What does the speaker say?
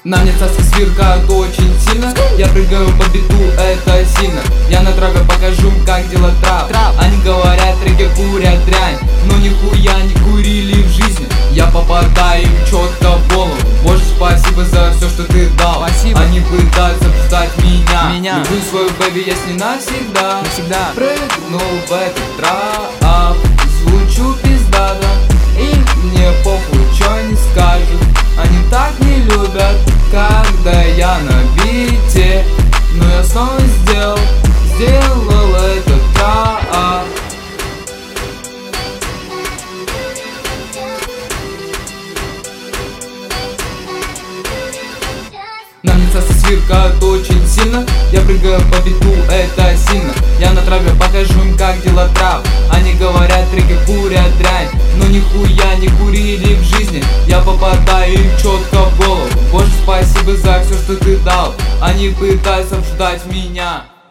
На мне цаски сверкают очень сильно. Я прыгаю по биту, это сильно. Я на траве покажу, как делать трап. Они говорят, треки курят дрянь, но нихуя не курили в жизни. Я попадаю им четко в голову. Боже, спасибо за все, что ты дал. Спасибо. Они пытаются обсуждать меня. Люблю свою бэби, я с ней навсегда. Прыгнул в этот трап, звучу пиздато, и мне похуй, чё они скажут. Они так не любят, когда я на бите, но я снова сделал этот трап. На мне цаски сверкают очень сильно. Я прыгаю по биту, это сильно. Я на траве покажу им, как делать трап. Они говорят, треки курят дрянь, но нихуя не курили в жизни. Я попадаю им четко в голову. Боже, спасибо за все, что ты дал. Они пытаются обсуждать меня.